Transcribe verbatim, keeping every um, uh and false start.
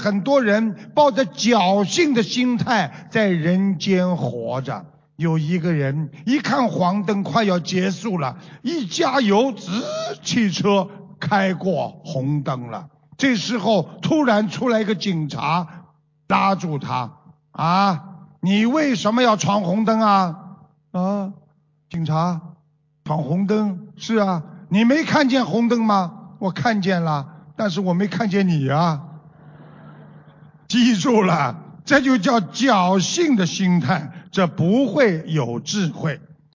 很多人抱着侥幸的心态在人间活着。有一个人一看黄灯快要结束了，一加油，滋，汽车开过红灯了。这时候突然出来一个警察拉住他，啊，你为什么要闯红灯啊？啊，警察，闯红灯？是啊，你没看见红灯吗？我看见了，但是我没看见你啊。记住了，这就叫侥幸的心态，这不会有智慧。